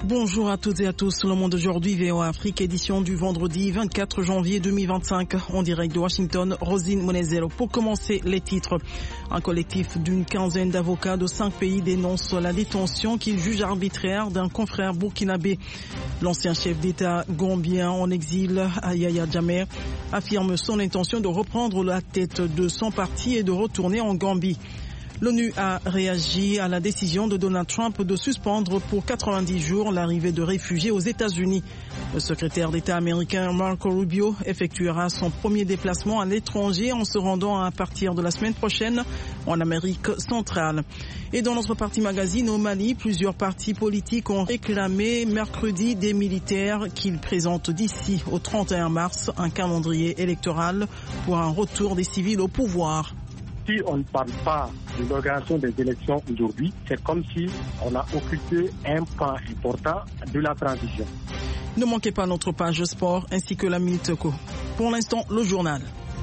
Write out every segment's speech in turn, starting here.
Bonjour à toutes et à tous. Le Monde aujourd'hui, VOA Afrique, édition du vendredi 24 janvier 2025. En direct de Washington, Rosine Monezero. Pour commencer, les titres. Un collectif d'une quinzaine d'avocats de 5 pays dénonce la détention qu'il juge arbitraire d'un confrère burkinabé. L'ancien chef d'État gambien en exil, Yahya Jammeh, affirme son intention de reprendre la tête de son parti et de retourner en Gambie. L'ONU a réagi à la décision de Donald Trump de suspendre pour 90 jours l'arrivée de réfugiés aux États-Unis. Le secrétaire d'État américain Marco Rubio effectuera son premier déplacement à l'étranger en se rendant à partir de la semaine prochaine en Amérique centrale. Et dans notre partie magazine au Mali, plusieurs partis politiques ont réclamé mercredi des militaires qu'ils présentent d'ici au 31 mars un calendrier électoral pour un retour des civils au pouvoir. Si on ne parle pas de l'organisation des élections aujourd'hui, c'est comme si on a occulté un pan important de la transition. Ne manquez pas notre page sport ainsi que la Minute Co. Pour l'instant, le journal.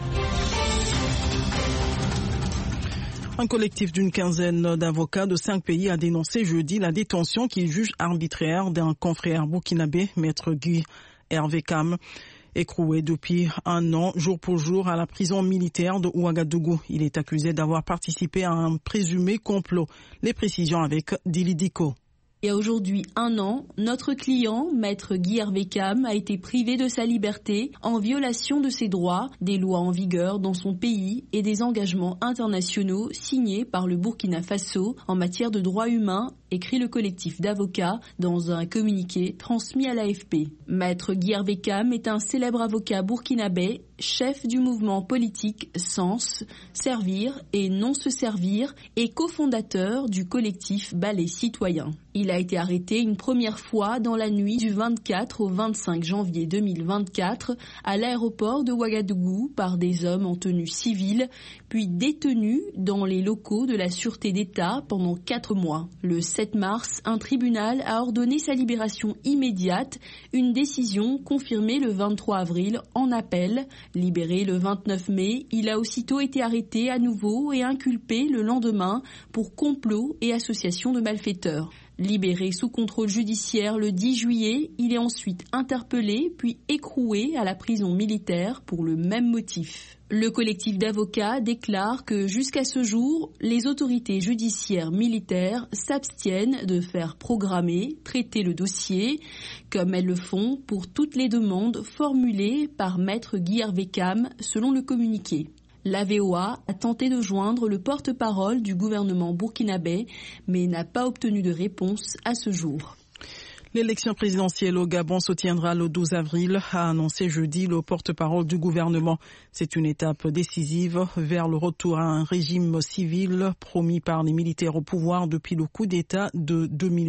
Un collectif d'une quinzaine d'avocats de 5 pays a dénoncé jeudi la détention qu'il juge arbitraire d'un confrère burkinabé, Maître Guy Hervé Kam, écroué depuis un an, jour pour jour, à la prison militaire de Ouagadougou. Il est accusé d'avoir participé à un présumé complot. Les précisions avec Dili Diko. Il y a aujourd'hui un an, notre client, Maître Guy Hervé Kam, a été privé de sa liberté en violation de ses droits, des lois en vigueur dans son pays et des engagements internationaux signés par le Burkina Faso en matière de droits humains, écrit le collectif d'avocats dans un communiqué transmis à l'AFP. Maître Guy Hervé Kam est un célèbre avocat burkinabé, chef du mouvement politique Sens, Servir et Non se servir et cofondateur du collectif Balai Citoyen. Il a été arrêté une première fois dans la nuit du 24 au 25 janvier 2024 à l'aéroport de Ouagadougou par des hommes en tenue civile, puis détenu dans les locaux de la Sûreté d'État pendant 4 mois. Le 7 mars, un tribunal a ordonné sa libération immédiate, une décision confirmée le 23 avril en appel. Libéré le 29 mai, il a aussitôt été arrêté à nouveau et inculpé le lendemain pour complot et association de malfaiteurs. Libéré sous contrôle judiciaire le 10 juillet, il est ensuite interpellé puis écroué à la prison militaire pour le même motif. Le collectif d'avocats déclare que jusqu'à ce jour, les autorités judiciaires militaires s'abstiennent de faire programmer, traiter le dossier, comme elles le font pour toutes les demandes formulées par Maître Guy Hervé Kam, selon le communiqué. La VOA a tenté de joindre le porte-parole du gouvernement burkinabé, mais n'a pas obtenu de réponse à ce jour. L'élection présidentielle au Gabon se tiendra le 12 avril, a annoncé jeudi le porte-parole du gouvernement. C'est une étape décisive vers le retour à un régime civil promis par les militaires au pouvoir depuis le coup d'État de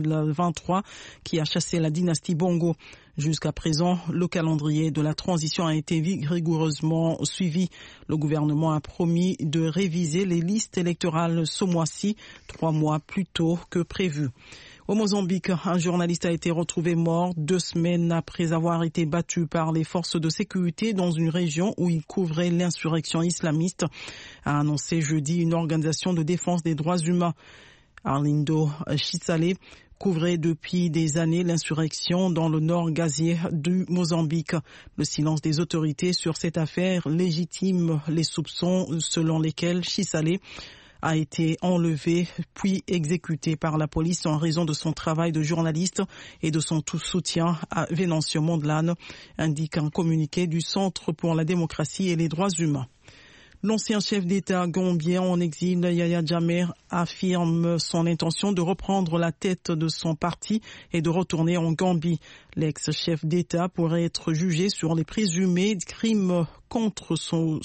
2023 qui a chassé la dynastie Bongo. Jusqu'à présent, le calendrier de la transition a été rigoureusement suivi. Le gouvernement a promis de réviser les listes électorales ce mois-ci, 3 mois plus tôt que prévu. Au Mozambique, un journaliste a été retrouvé mort 2 semaines après avoir été battu par les forces de sécurité dans une région où il couvrait l'insurrection islamiste, a annoncé jeudi une organisation de défense des droits humains. Arlindo Chisale couvrait depuis des années l'insurrection dans le nord gazier du Mozambique. Le silence des autorités sur cette affaire légitime les soupçons selon lesquels Chisale a été enlevé puis exécuté par la police en raison de son travail de journaliste et de son soutien à Venancio Mondlane, indique un communiqué du Centre pour la démocratie et les droits humains. L'ancien chef d'État gambien en exil, Yahya Jammeh, affirme son intention de reprendre la tête de son parti et de retourner en Gambie. L'ex-chef d'État pourrait être jugé sur les présumés crimes contre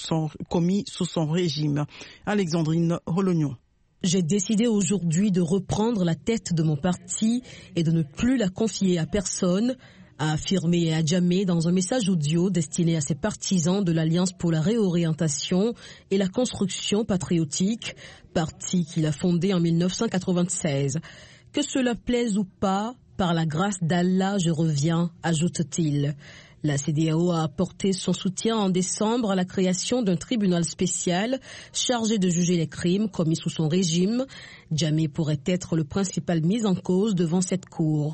commis sous son régime. Alexandrine Rolognon. J'ai décidé aujourd'hui de reprendre la tête de mon parti et de ne plus la confier à personne, a affirmé Jammeh dans un message audio destiné à ses partisans de l'Alliance pour la réorientation et la construction patriotique, parti qu'il a fondé en 1996. Que cela plaise ou pas, par la grâce d'Allah, je reviens, ajoute-t-il. La CEDEAO a apporté son soutien en décembre à la création d'un tribunal spécial chargé de juger les crimes commis sous son régime. Jammeh pourrait être le principal mis en cause devant cette cour.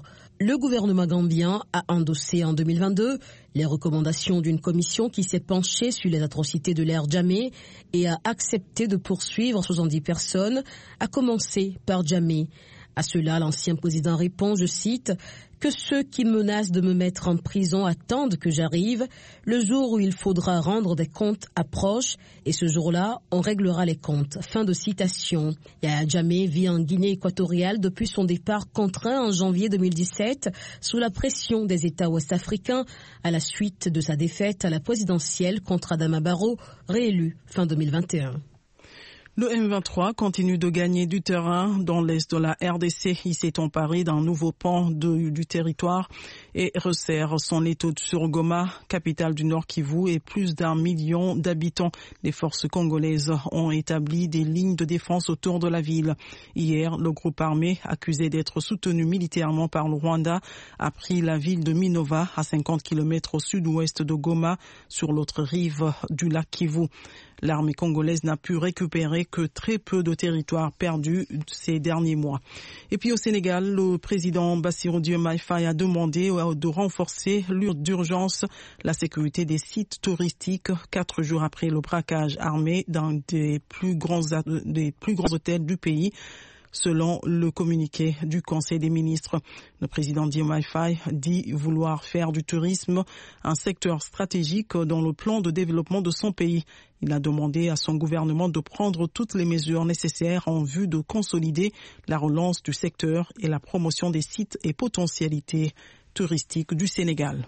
Le gouvernement gambien a endossé en 2022 les recommandations d'une commission qui s'est penchée sur les atrocités de l'ère Jammeh et a accepté de poursuivre 70 personnes, à commencer par Jammeh. À cela, l'ancien président répond, je cite, « Que ceux qui menacent de me mettre en prison attendent que j'arrive. Le jour où il faudra rendre des comptes approche et ce jour-là, on réglera les comptes. » Fin de citation. Yahya Jammeh vit en Guinée équatoriale depuis son départ contraint en janvier 2017 sous la pression des États ouest-africains à la suite de sa défaite à la présidentielle contre Adama Barrow, réélu fin 2021. Le M23 continue de gagner du terrain dans l'est de la RDC. Il s'est emparé d'un nouveau pan du territoire et resserre son étau sur Goma, capitale du Nord Kivu, et plus d'1 million d'habitants. Les forces congolaises ont établi des lignes de défense autour de la ville. Hier, le groupe armé, accusé d'être soutenu militairement par le Rwanda, a pris la ville de Minova, à 50 km au sud-ouest de Goma, sur l'autre rive du lac Kivu. L'armée congolaise n'a pu récupérer que très peu de territoires perdus ces derniers mois. Et puis au Sénégal, le président Bassirou Diomaye Faye a demandé de renforcer d'urgence la sécurité des sites touristiques 4 jours après le braquage armé d'un des plus grands hôtels du pays. Selon le communiqué du Conseil des ministres, le président Diomaye Faye dit vouloir faire du tourisme un secteur stratégique dans le plan de développement de son pays. Il a demandé à son gouvernement de prendre toutes les mesures nécessaires en vue de consolider la relance du secteur et la promotion des sites et potentialités touristiques du Sénégal.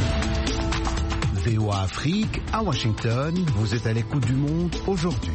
VOA Afrique à Washington, vous êtes à l'écoute du monde aujourd'hui.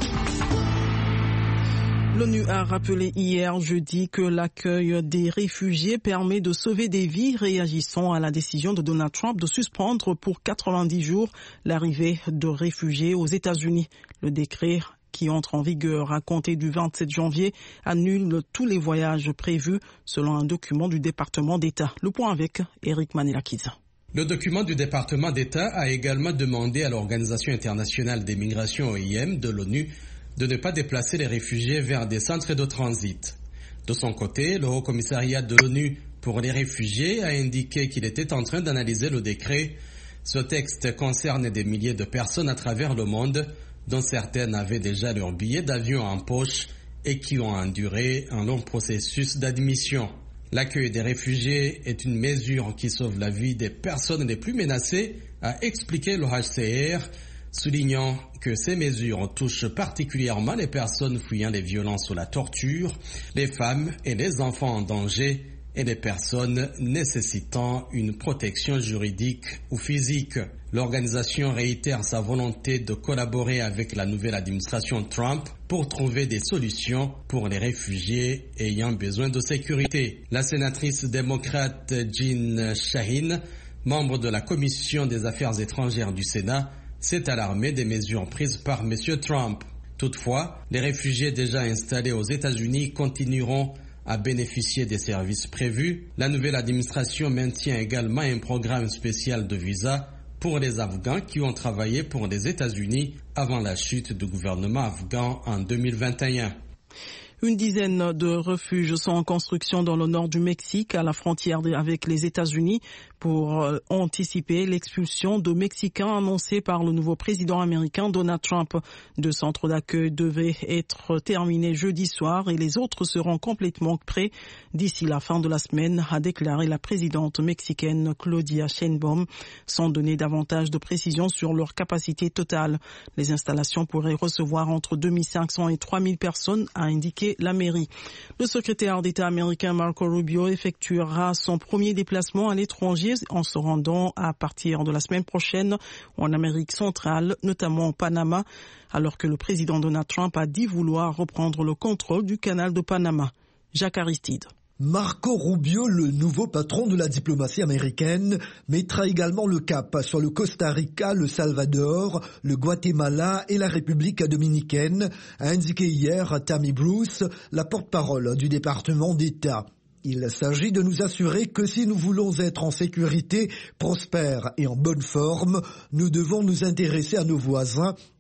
L'ONU a rappelé hier jeudi que l'accueil des réfugiés permet de sauver des vies, réagissant à la décision de Donald Trump de suspendre pour 90 jours l'arrivée de réfugiés aux États-Unis. Le décret qui entre en vigueur à compter du 27 janvier annule tous les voyages prévus selon un document du département d'État. Le point avec Eric Manelakiza. Le document du département d'État a également demandé à l'Organisation internationale des migrations OIM de l'ONU de ne pas déplacer les réfugiés vers des centres de transit. De son côté, le Haut-Commissariat de l'ONU pour les réfugiés a indiqué qu'il était en train d'analyser le décret. Ce texte concerne des milliers de personnes à travers le monde, dont certaines avaient déjà leur billet d'avion en poche et qui ont enduré un long processus d'admission. L'accueil des réfugiés est une mesure qui sauve la vie des personnes les plus menacées, a expliqué le HCR, soulignant que ces mesures touchent particulièrement les personnes fuyant les violences ou la torture, les femmes et les enfants en danger et les personnes nécessitant une protection juridique ou physique. L'organisation réitère sa volonté de collaborer avec la nouvelle administration Trump pour trouver des solutions pour les réfugiés ayant besoin de sécurité. La sénatrice démocrate Jean Shaheen, membre de la Commission des Affaires étrangères du Sénat, s'est alarmé des mesures prises par M. Trump. Toutefois, les réfugiés déjà installés aux États-Unis continueront à bénéficier des services prévus. La nouvelle administration maintient également un programme spécial de visa pour les Afghans qui ont travaillé pour les États-Unis avant la chute du gouvernement afghan en 2021. Une dizaine de refuges sont en construction dans le nord du Mexique, à la frontière avec les États-Unis, pour anticiper l'expulsion de Mexicains annoncée par le nouveau président américain Donald Trump. 2 centres d'accueil devaient être terminés jeudi soir et les autres seront complètement prêts d'ici la fin de la semaine, a déclaré la présidente mexicaine Claudia Sheinbaum, sans donner davantage de précisions sur leur capacité totale. Les installations pourraient recevoir entre 2500 et 3000 personnes, a indiqué la mairie. Le secrétaire d'État américain Marco Rubio effectuera son premier déplacement à l'étranger en se rendant à partir de la semaine prochaine en Amérique centrale, notamment au Panama, alors que le président Donald Trump a dit vouloir reprendre le contrôle du canal de Panama. Jacques Aristide. Marco Rubio, le nouveau patron de la diplomatie américaine, mettra également le cap sur le Costa Rica, le Salvador, le Guatemala et la République dominicaine, a indiqué hier Tammy Bruce, la porte-parole du département d'État. Il s'agit de nous assurer que si nous voulons être en sécurité, prospères et en bonne forme, nous devons nous intéresser à nos voisins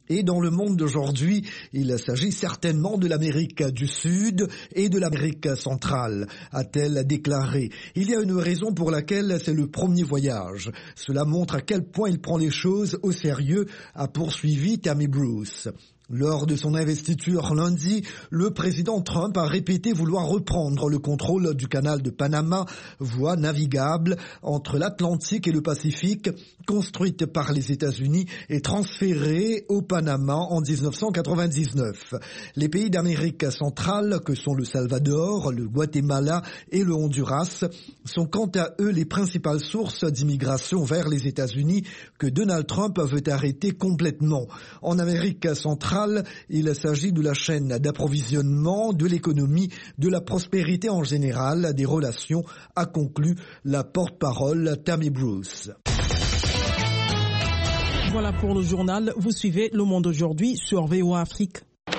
Et dans le monde d'aujourd'hui, il s'agit certainement de l'Amérique du Sud et de l'Amérique centrale, a-t-elle déclaré. Il y a une raison pour laquelle c'est le premier voyage. Cela montre à quel point il prend les choses au sérieux, a poursuivi Tammy Bruce. Lors de son investiture lundi, le président Trump a répété vouloir reprendre le contrôle du canal de Panama, voie navigable entre l'Atlantique et le Pacifique, construite par les États-Unis et transférée au Panama en 1999. Les pays d'Amérique centrale, que sont le Salvador, le Guatemala et le Honduras, sont quant à eux les principales sources d'immigration vers les États-Unis que Donald Trump veut arrêter complètement. En Amérique centrale, il s'agit de la chaîne d'approvisionnement, de l'économie, de la prospérité en général, des relations, a conclu la porte-parole Tammy Bruce. Voilà pour le journal. Vous suivez Le Monde aujourd'hui sur VOA Afrique.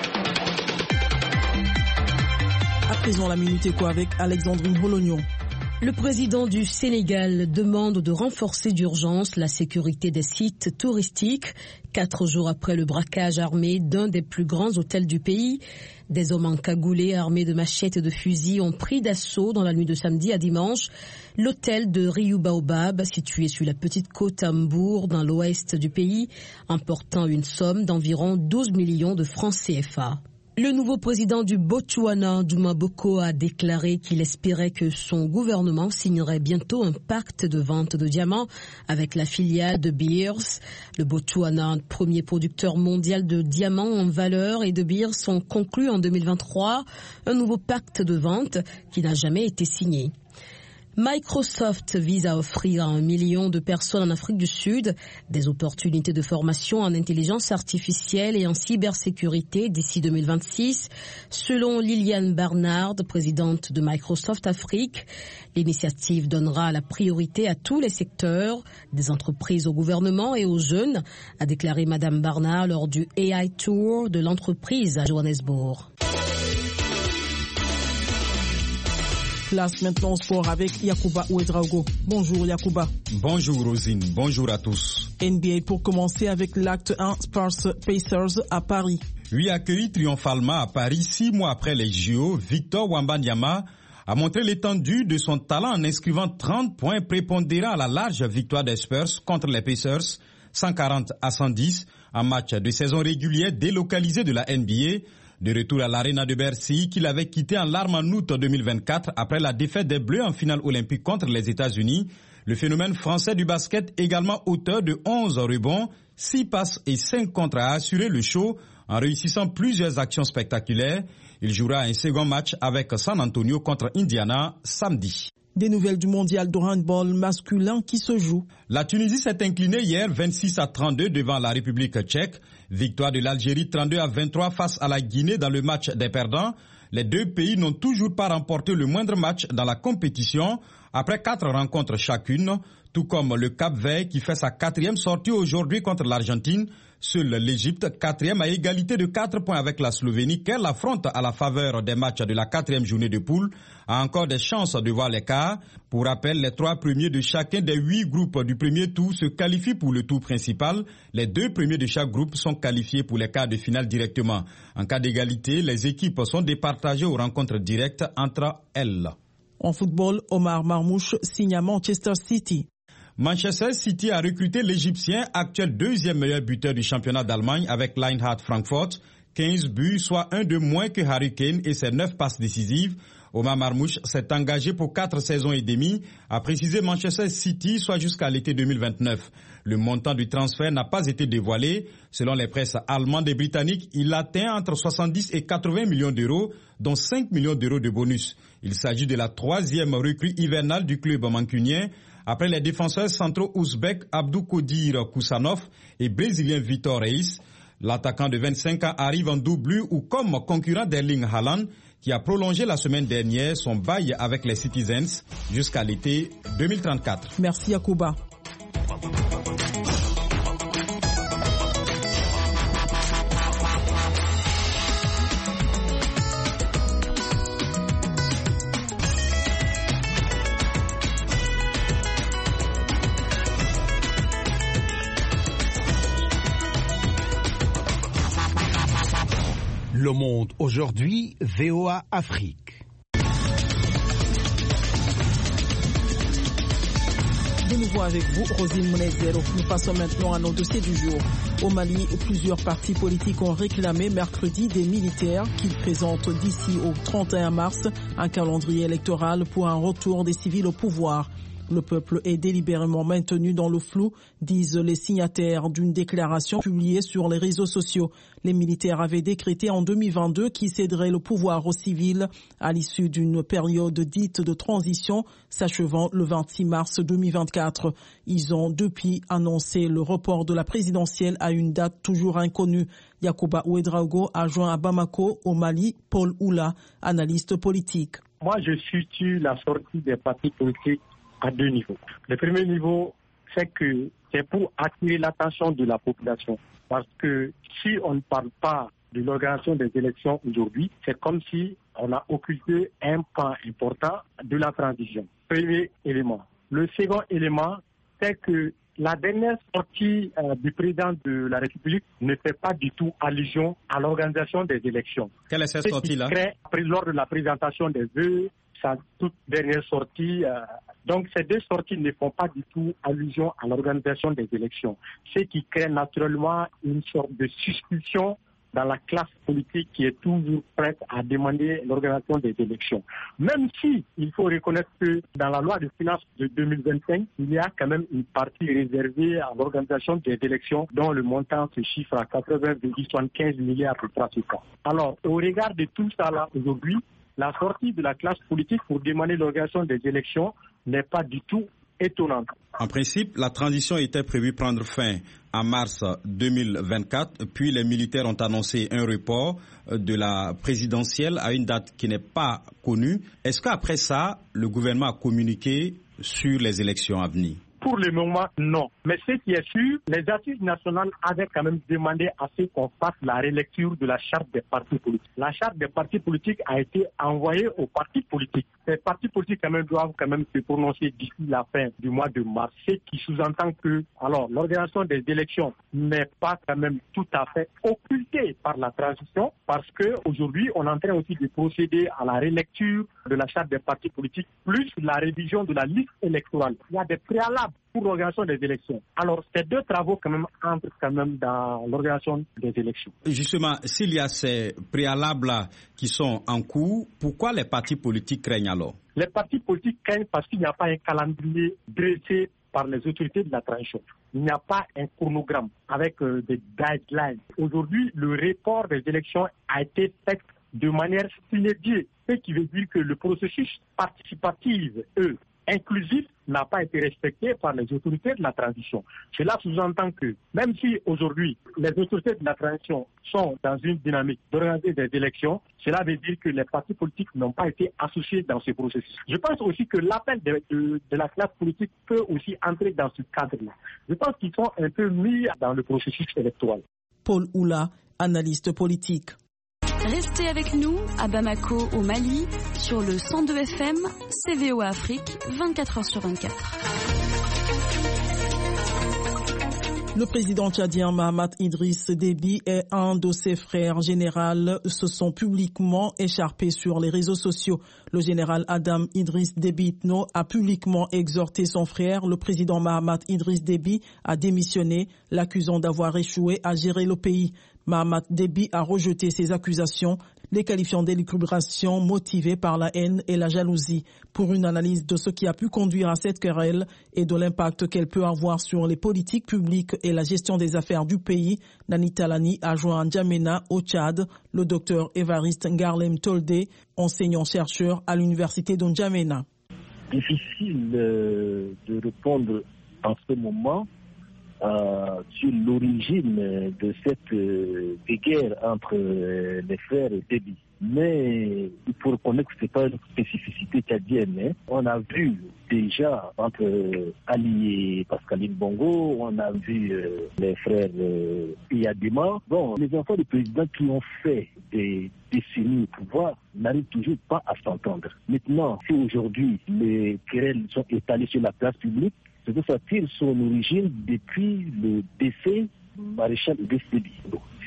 À présent, la Minute Éco avec Alexandrine Bolognon. Le président du Sénégal demande de renforcer d'urgence la sécurité des sites touristiques. 4 jours après le braquage armé d'un des plus grands hôtels du pays, des hommes encagoulés armés de machettes et de fusils ont pris d'assaut dans la nuit de samedi à dimanche l'hôtel de Riu Baobab, situé sur la petite côte à Mbour, dans l'ouest du pays, emportant une somme d'environ 12 millions de francs CFA. Le nouveau président du Botswana, Duma Boko, a déclaré qu'il espérait que son gouvernement signerait bientôt un pacte de vente de diamants avec la filiale de Beers. Le Botswana, premier producteur mondial de diamants en valeur et de Beers, ont conclu en 2023 un nouveau pacte de vente qui n'a jamais été signé. Microsoft vise à offrir à 1 million de personnes en Afrique du Sud des opportunités de formation en intelligence artificielle et en cybersécurité d'ici 2026. Selon Liliane Barnard, présidente de Microsoft Afrique, l'initiative donnera la priorité à tous les secteurs, des entreprises au gouvernement et aux jeunes, a déclaré Madame Barnard lors du AI Tour de l'entreprise à Johannesburg. Place maintenant au sport avec Yacouba Ouedraogo. Bonjour Yacouba. Bonjour Rosine, bonjour à tous. NBA pour commencer avec l'acte 1 Spurs Pacers à Paris. Oui, accueilli triomphalement à Paris 6 mois après les JO, Victor Wembanyama a montré l'étendue de son talent en inscrivant 30 points prépondérants à la large victoire des Spurs contre les Pacers, 140-110, en match de saison régulière délocalisé de la NBA. De retour à l'Arena de Bercy, qu'il avait quitté en larmes en août 2024 après la défaite des Bleus en finale olympique contre les États-Unis. Le phénomène français du basket, également auteur de 11 rebonds, 6 passes et 5 contres, a assuré le show en réussissant plusieurs actions spectaculaires. Il jouera un second match avec San Antonio contre Indiana samedi. Des nouvelles du mondial de handball masculin qui se joue. La Tunisie s'est inclinée hier 26-32 devant la République tchèque. Victoire de l'Algérie 32-23 face à la Guinée dans le match des perdants. Les deux pays n'ont toujours pas remporté le moindre match dans la compétition après 4 rencontres chacune, tout comme le Cap-Vert qui fait sa 4e sortie aujourd'hui contre l'Argentine. Seule l'Égypte, 4e à égalité de 4 points avec la Slovénie, qu'elle affronte à la faveur des matchs de la 4e journée de poule, a encore des chances de voir l'écart. Pour rappel, les 3 premiers de chacun des 8 groupes du premier tour se qualifient pour le tour principal. Les 2 premiers de chaque groupe sont qualifiés pour les quarts de finale directement. En cas d'égalité, les équipes sont départagées aux rencontres directes entre elles. En football, Omar Marmouche signe à Manchester City. Manchester City a recruté l'Égyptien, actuel 2e meilleur buteur du championnat d'Allemagne avec l'Eintracht Francfort. 15 buts, soit 1 de moins que Harry Kane et ses 9 passes décisives. Omar Marmouche s'est engagé pour 4 saisons et demie, a précisé Manchester City, soit jusqu'à l'été 2029. Le montant du transfert n'a pas été dévoilé. Selon les presses allemandes et britanniques, il atteint entre 70 et 80 millions d'euros, dont 5 millions d'euros de bonus. Il s'agit de la 3e recrue hivernale du club mancunien, après les défenseurs centraux ouzbeks Abdou Kodir Koussanov et brésilien Vitor Reis. L'attaquant de 25 ans arrive en double ou comme concurrent d'Erling Haaland, qui a prolongé la semaine dernière son bail avec les Citizens jusqu'à l'été 2034. Merci Yacouba. Le Monde aujourd'hui, VOA Afrique. De nouveau avec vous, Rosine Mounezero. Nous passons maintenant à nos dossiers du jour. Au Mali, plusieurs partis politiques ont réclamé mercredi des militaires qu'ils présentent d'ici au 31 mars un calendrier électoral pour un retour des civils au pouvoir. Le peuple est délibérément maintenu dans le flou, disent les signataires d'une déclaration publiée sur les réseaux sociaux. Les militaires avaient décrété en 2022 qu'ils céderaient le pouvoir aux civils à l'issue d'une période dite de transition s'achevant le 26 mars 2024. Ils ont depuis annoncé le report de la présidentielle à une date toujours inconnue. Yacouba Ouedraogo a joint à Bamako, au Mali, Paul Oula, analyste politique. Moi, je situe la sortie des partis politiques à deux niveaux. Le premier niveau, c'est que c'est pour attirer l'attention de la population. Parce que si on ne parle pas de l'organisation des élections aujourd'hui, c'est comme si on a occulté un pan important de la transition. Premier élément. Le second élément, c'est que la dernière sortie du président de la République ne fait pas du tout allusion à l'organisation des élections. Quelle est cette sortie-là? Lors de la présentation des vœux, sa toute dernière sortie. Donc ces deux sorties ne font pas du tout allusion à l'organisation des élections, ce qui crée naturellement une sorte de suspicion dans la classe politique qui est toujours prête à demander l'organisation des élections. Même si il faut reconnaître que dans la loi de finances de 2025, il y a quand même une partie réservée à l'organisation des élections dont le montant se chiffre à 80,75 milliards de francs CFA. Alors, au regard de tout ça là aujourd'hui, la sortie de la classe politique pour demander l'organisation des élections n'est pas du tout étonnante. En principe, la transition était prévue prendre fin en mars 2024, puis les militaires ont annoncé un report de la présidentielle à une date qui n'est pas connue. Est-ce qu'après ça, le gouvernement a communiqué sur les élections à venir? Pour le moment, non. Mais ce qui est sûr, les assises nationales avaient quand même demandé à ce qu'on fasse la relecture de la charte des partis politiques. La charte des partis politiques a été envoyée aux partis politiques. Ces partis politiques doivent se prononcer d'ici la fin du mois de mars, ce qui sous-entend que l'organisation des élections n'est pas quand même tout à fait occultée par la transition, parce qu'aujourd'hui, on est en train aussi de procéder à la relecture de la charte des partis politiques, plus la révision de la liste électorale. Il y a des préalables pour l'organisation des élections. Alors, ces deux travaux entrent dans l'organisation des élections. Justement, s'il y a ces préalables-là qui sont en cours, pourquoi les partis politiques craignent alors? Les partis politiques craignent parce qu'il n'y a pas un calendrier dressé par les autorités de la transition. Il n'y a pas un chronogramme avec des guidelines. Aujourd'hui, le report des élections a été fait de manière inédite, ce qui veut dire que le processus participatif, inclusif, n'a pas été respecté par les autorités de la transition. Cela sous-entend que, même si aujourd'hui les autorités de la transition sont dans une dynamique d'organiser des élections, cela veut dire que les partis politiques n'ont pas été associés dans ce processus. Je pense aussi que l'appel de la classe politique peut aussi entrer dans ce cadre-là. Je pense qu'ils sont un peu mis dans le processus électoral. Paul Oula, analyste politique. Restez avec nous à Bamako, au Mali, sur le 102 FM, VOA Afrique, 24h sur 24. Le président tchadien Mahamat Idriss Déby et un de ses frères généraux se sont publiquement écharpés sur les réseaux sociaux. Le général Adam Idriss Déby Itno a publiquement exhorté son frère, le président Mahamat Idriss Déby, à démissionner, l'accusant d'avoir échoué à gérer le pays. Mahamat Déby a rejeté ces accusations, les qualifiant d'élucubration motivée par la haine et la jalousie. Pour une analyse de ce qui a pu conduire à cette querelle et de l'impact qu'elle peut avoir sur les politiques publiques et la gestion des affaires du pays, Nani Talani a joint à N'Djamena, au Tchad, le docteur Évariste Ngarlem Toldé, enseignant-chercheur à l'université de N'Djamena. Difficile de répondre en ce moment sur l'origine de cette guerre entre les frères Déby. Mais il faut reconnaître que ce n'est pas une spécificité tchadienne. On a vu déjà entre Ali et Pascaline Bongo, on a vu les frères Iyadema. Bon, les enfants du président qui ont fait des décennies au pouvoir n'arrivent toujours pas à s'entendre. Maintenant, si aujourd'hui les querelles sont étalées sur la place publique, c'est que ça tire son origine depuis le décès du maréchal Idriss Déby.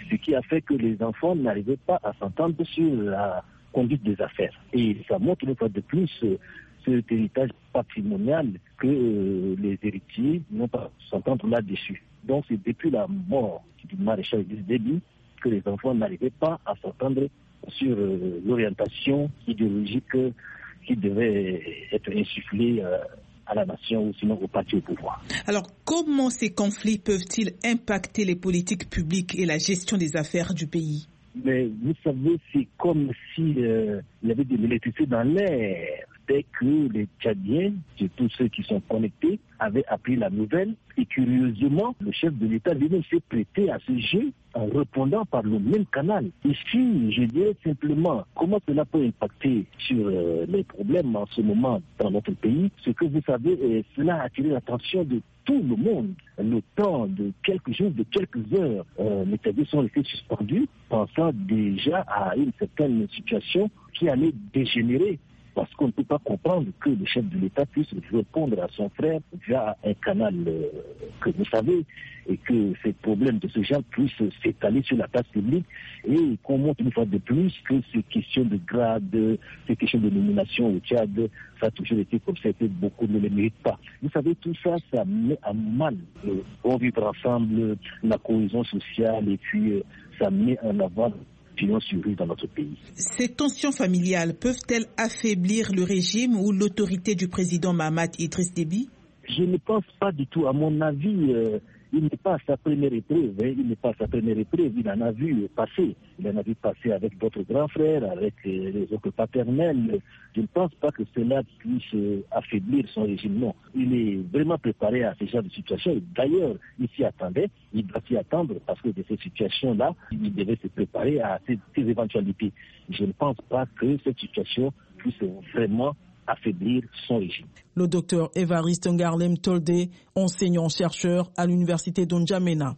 ce qui a fait que les enfants n'arrivaient pas à s'entendre sur la conduite des affaires. Et ça montre une fois de plus cet héritage patrimonial que les héritiers n'ont pas à s'entendre là-dessus. Donc c'est depuis la mort du maréchal Idriss Déby que les enfants n'arrivaient pas à s'entendre sur l'orientation idéologique qui devait être insufflée à la nation ou sinon au parti au pouvoir. Alors, comment ces conflits peuvent-ils impacter les politiques publiques et la gestion des affaires du pays? Mais vous savez, c'est comme s'il y avait de l'électricité dans l'air. Dès que les Tchadiens, tous ceux qui sont connectés, avaient appris la nouvelle. Et curieusement, le chef de l'État lui-même s'est prêté à ce jeu en répondant par le même canal. Ici, je dirais simplement comment cela peut impacter sur les problèmes en ce moment dans notre pays. Ce que vous savez, cela a attiré l'attention de tout le monde. Le temps de quelques jours, de quelques heures, les Tchadiens sont restés suspendus, pensant déjà à une certaine situation qui allait dégénérer. Parce qu'on ne peut pas comprendre que le chef de l'État puisse répondre à son frère via un canal que vous savez, et que ces problèmes de ce genre puissent s'étaler sur la place publique, et qu'on montre une fois de plus que ces questions de grade, ces questions de nomination au Tchad, ça a toujours été comme ça, et beaucoup ne les méritent pas. Vous savez, tout ça, ça met à mal le bon vivre ensemble, la cohésion sociale, et puis ça met en avant dans notre pays. Ces tensions familiales peuvent-elles affaiblir le régime ou l'autorité du président Mahamat Idriss Déby? Je ne pense pas du tout. À mon avis, il n'est pas à sa première épreuve. Il n'est pas à sa première épreuve. Il en a vu passer. Il en a vu passer avec d'autres grands frères, avec les oncles paternels. Je ne pense pas que cela puisse affaiblir son régime. Non. Il est vraiment préparé à ce genre de situation. Et d'ailleurs, il s'y attendait. Il doit s'y attendre parce que de ces situations-là, il devait se préparer à ces éventualités. Je ne pense pas que cette situation puisse vraiment affaiblir son régime. Le docteur Évariste Ngarlem Toldé, enseignant-chercheur à l'université d'Ondjamena.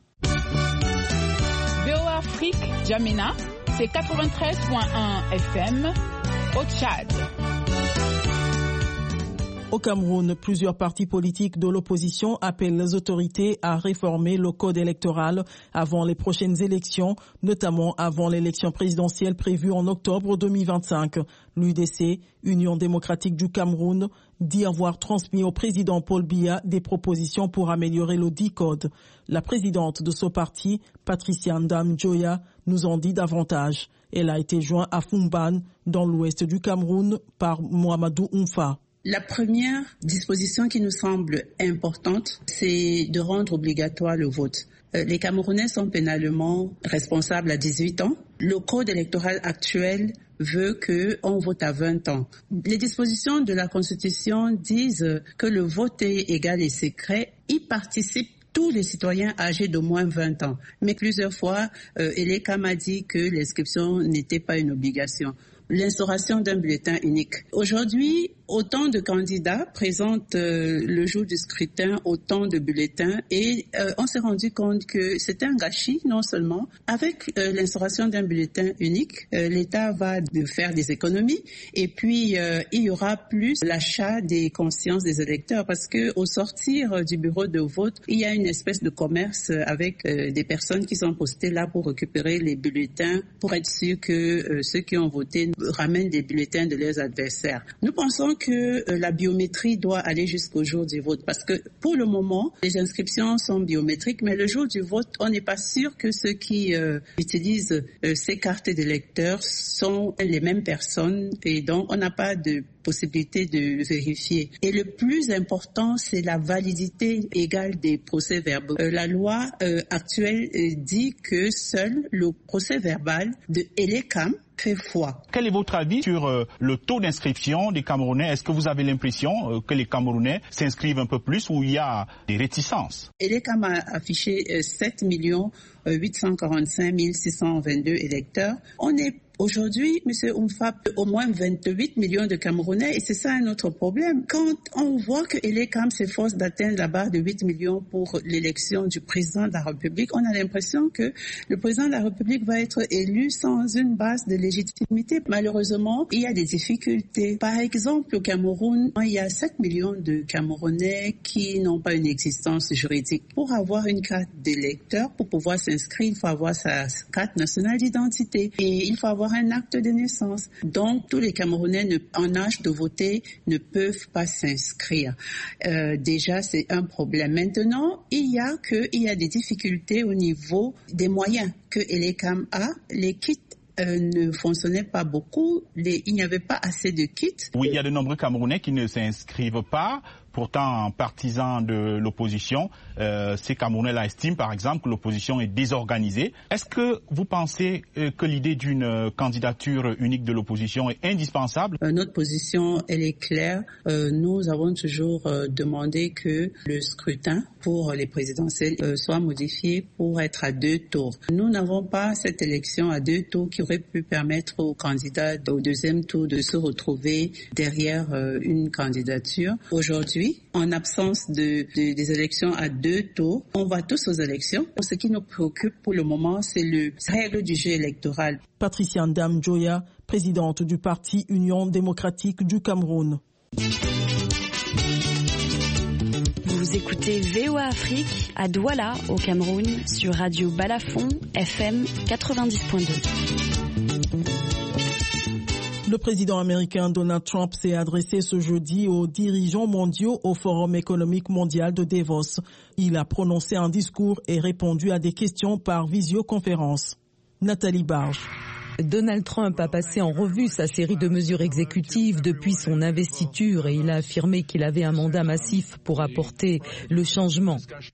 VOA Afrique, Djamena, c'est 93.1 FM au Tchad. Au Cameroun, plusieurs partis politiques de l'opposition appellent les autorités à réformer le code électoral avant les prochaines élections, notamment avant l'élection présidentielle prévue en octobre 2025. L'UDC, Union démocratique du Cameroun, dit avoir transmis au président Paul Biya des propositions pour améliorer le dit code. La présidente de ce parti, Patricia Ndam Joya, nous en dit davantage. Elle a été jointe à Fumban, dans l'ouest du Cameroun, par Mohamedou Oumfa. La première disposition qui nous semble importante, c'est de rendre obligatoire le vote. Les Camerounais sont pénalement responsables à 18 ans. Le code électoral actuel veut qu'on vote à 20 ans. Les dispositions de la Constitution disent que le vote est égal et secret. Y participent tous les citoyens âgés de moins 20 ans. Mais plusieurs fois, Elekam a dit que l'inscription n'était pas une obligation. L'instauration d'un bulletin unique. Aujourd'hui, autant de candidats présentent le jour du scrutin autant de bulletins et on s'est rendu compte que c'était un gâchis, non seulement. Avec l'instauration d'un bulletin unique, l'État va faire des économies et puis il y aura plus l'achat des consciences des électeurs parce que au sortir du bureau de vote, il y a une espèce de commerce avec des personnes qui sont postées là pour récupérer les bulletins pour être sûr que ceux qui ont voté ramènent des bulletins de leurs adversaires. Nous pensons que la biométrie doit aller jusqu'au jour du vote parce que pour le moment, les inscriptions sont biométriques, mais le jour du vote, on n'est pas sûr que ceux qui utilisent ces cartes d'électeurs sont les mêmes personnes et donc on n'a pas de possibilité de vérifier. Et le plus important, c'est la validité égale des procès-verbaux. La loi actuelle dit que seul le procès-verbal de Elekam fait foi. Quel est votre avis sur le taux d'inscription des Camerounais? Est-ce que vous avez l'impression que les Camerounais s'inscrivent un peu plus ou il y a des réticences? Elekam a affiché 7 845 622 électeurs. On est aujourd'hui, M. Oumfa, au moins 28 millions de Camerounais et c'est ça un autre problème. Quand on voit que Elekam s'efforce d'atteindre la barre de 8 millions pour l'élection du président de la République, on a l'impression que le président de la République va être élu sans une base de légitimité. Malheureusement, il y a des difficultés. Par exemple, au Cameroun, il y a 7 millions de Camerounais qui n'ont pas une existence juridique. Pour avoir une carte d'électeur, pour pouvoir s'inscrire, il faut avoir sa carte nationale d'identité et il faut avoir un acte de naissance. Donc, tous les Camerounais en âge de voter ne peuvent pas s'inscrire. Déjà, c'est un problème. Maintenant, il y a des difficultés au niveau des moyens que Elecam a. Les kits ne fonctionnaient pas beaucoup. Il n'y avait pas assez de kits. Oui, il y a de nombreux Camerounais qui ne s'inscrivent pas. Pourtant, partisans de l'opposition, ces Camerounais-là estiment, par exemple, que l'opposition est désorganisée. Est-ce que vous pensez que l'idée d'une candidature unique de l'opposition est indispensable? Notre position, elle est claire. Nous avons toujours demandé que le scrutin pour les présidentielles soit modifié pour être à 2 tours. Nous n'avons pas cette élection à 2 tours qui aurait pu permettre aux candidats au 2e tour de se retrouver derrière une candidature. Aujourd'hui, en absence des élections à 2 tours, on va tous aux élections. Ce qui nous préoccupe pour le moment, c'est les règles du jeu électoral. Patricia Ndam Joya, présidente du parti Union démocratique du Cameroun. Vous écoutez VOA Afrique à Douala, au Cameroun, sur Radio Balafon, FM 90.2. Le président américain Donald Trump s'est adressé ce jeudi aux dirigeants mondiaux au Forum économique mondial de Davos. Il a prononcé un discours et répondu à des questions par visioconférence. Nathalie Barge. Donald Trump a passé en revue sa série de mesures exécutives depuis son investiture et il a affirmé qu'il avait un mandat massif pour apporter le changement.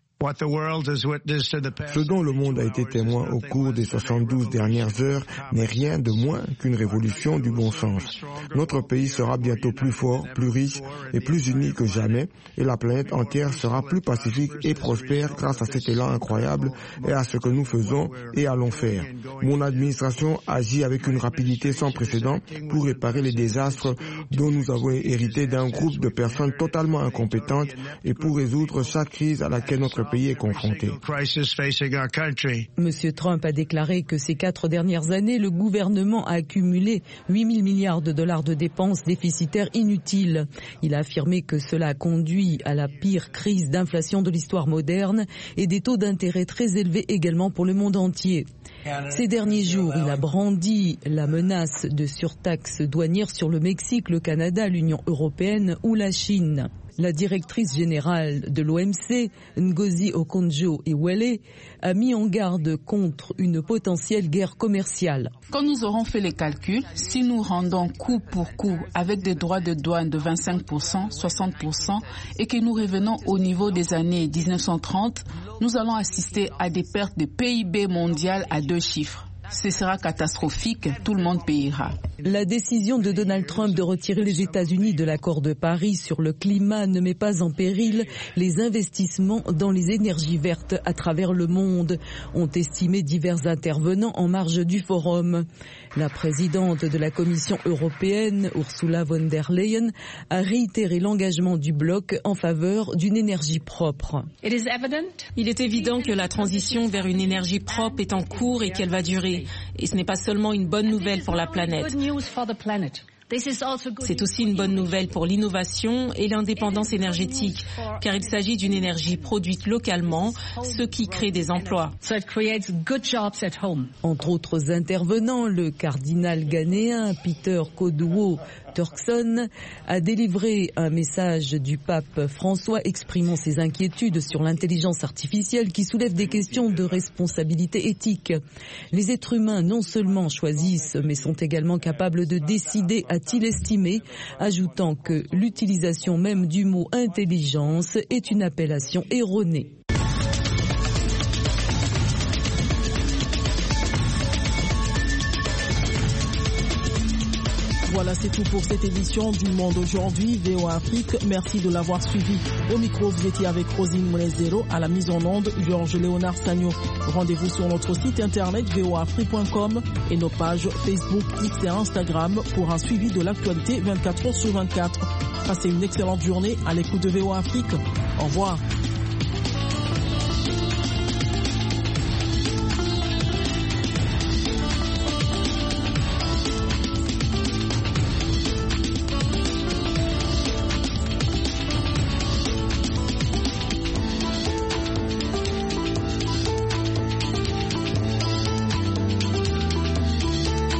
Ce dont le monde a été témoin au cours des 72 dernières heures n'est rien de moins qu'une révolution du bon sens. Notre pays sera bientôt plus fort, plus riche et plus uni que jamais, et la planète entière sera plus pacifique et prospère grâce à cet élan incroyable et à ce que nous faisons et allons faire. Mon administration agit avec une rapidité sans précédent pour réparer les désastres dont nous avons hérité d'un groupe de personnes totalement incompétentes et pour résoudre chaque crise à laquelle notre pays est confronté. Monsieur Trump a déclaré que ces 4 dernières années, le gouvernement a accumulé 8 000 milliards de dollars de dépenses déficitaires inutiles. Il a affirmé que cela a conduit à la pire crise d'inflation de l'histoire moderne et des taux d'intérêt très élevés également pour le monde entier. Ces derniers jours, il a brandi la menace de surtaxes douanières sur le Mexique, le Canada, l'Union européenne ou la Chine. La directrice générale de l'OMC, Ngozi Okonjo-Iweala, a mis en garde contre une potentielle guerre commerciale. Quand nous aurons fait les calculs, si nous rendons coup pour coup avec des droits de douane de 25%, 60% et que nous revenons au niveau des années 1930, nous allons assister à des pertes de PIB mondial à 2 chiffres. Ce sera catastrophique, tout le monde payera. La décision de Donald Trump de retirer les États-Unis de l'accord de Paris sur le climat ne met pas en péril les investissements dans les énergies vertes à travers le monde, ont estimé divers intervenants en marge du forum. La présidente de la Commission européenne, Ursula von der Leyen, a réitéré l'engagement du bloc en faveur d'une énergie propre. Il est évident que la transition vers une énergie propre est en cours et qu'elle va durer. Et ce n'est pas seulement une bonne nouvelle pour la planète. C'est aussi une bonne nouvelle pour l'innovation et l'indépendance énergétique, car il s'agit d'une énergie produite localement, ce qui crée des emplois. Entre autres intervenants, le cardinal ghanéen Peter Kodwo Turkson a délivré un message du pape François exprimant ses inquiétudes sur l'intelligence artificielle qui soulève des questions de responsabilité éthique. Les êtres humains non seulement choisissent, mais sont également capables de décider, a-t-il estimé, ajoutant que l'utilisation même du mot intelligence est une appellation erronée. Voilà, c'est tout pour cette édition du Monde aujourd'hui, VOA Afrique. Merci de l'avoir suivi. Au micro, vous étiez avec Rosine Monezero, à la mise en onde, Georges Léonard Sagno. Rendez-vous sur notre site internet voafrique.com et nos pages Facebook, X et Instagram pour un suivi de l'actualité 24h sur 24. Passez une excellente journée à l'écoute de VOA Afrique. Au revoir.